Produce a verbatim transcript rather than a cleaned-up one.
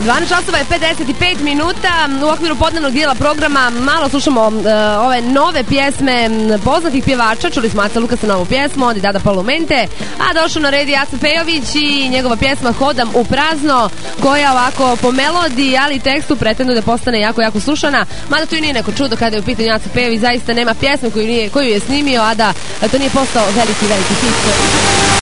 dvanaest časova je pedeset pet minuta. U okviru podnevnog dijela programa malo slušamo uh, ove nove pjesme poznatih pjevača. Čuli smo Aca Lukasa novu pjesmu, onda Dada Palumente, a došao na red je Aca Pejović i njegova pjesma Hodam u prazno, koja ovako po melodiji, ali i tekstu pretenduje da postane jako, jako slušana. Mada to i nije neko čudo kada je u pitanju Aca Pejović, zaista nema pjesme koju, nije, koju je snimio, a da to nije postao veliki, veliki hit.